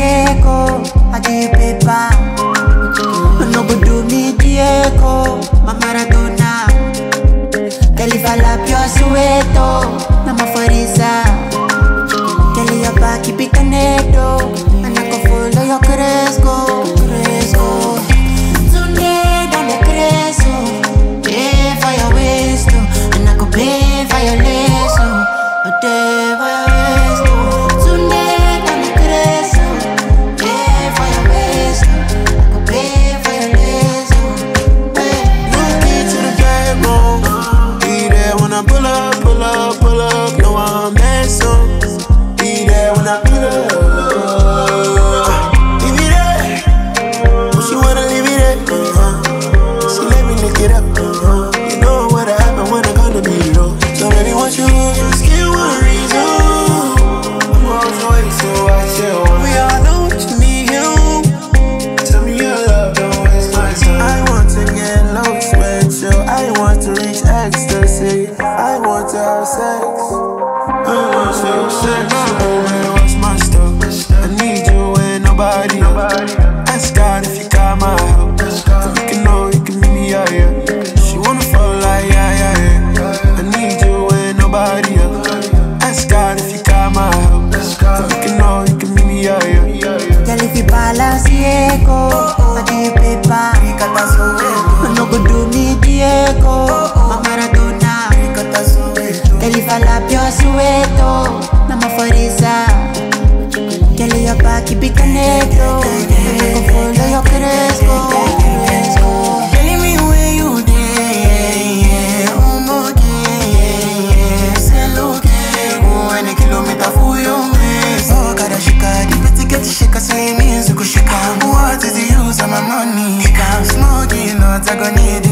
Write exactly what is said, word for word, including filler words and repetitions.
Diego, I give you paper. No go do me Diego, my Maradona. Girl, if I lap your sueto, na my farisa. Girl, your back keep it canedo, and I can follow your cresco, cresco. Tonight on the cresco, pay for your waist, and I could pay for your lace, a day for your waist. Tonight on the cresco, pay for your waist, I could pay for your lace. Look into the bedroom, be there when I pull up, pull up, pull up. No, I'm mess up. Be there when I pull up. Leave me there. Oh, she wanna leave me there. Uh-huh. She let me lick it up. Uh-huh. You know what happened when I gonna be low. So baby, want you just give one reason. I'm on the way, so I chill. We all know what you need. You tell me your love, don't waste my time. I want to get low, sweat, chill. I want to reach ecstasy. I want to have sex. I want to have sex. What's my stuff? I need you and nobody else. Ask God if you got my help. So we can know you can meet me out here. She wanna fall like yeah, yeah, yeah. I need you and nobody else. Ask God if you got my help. So we can know you can meet me out here. Girl, if you balance Diego, I give you paper. No go do me Diego, my Maradona. Girl, if I lap your sueto, na my farisa. Girl, your back keep it canedo, and I can follow your cresco, cresco. Telling me where you there, oh my God, say look, go and a kilometer for your mess. Oh, gotta shake it, you better get to shake a slim music, shake. What is the use of my money? I'm smoking, not I gonna need it.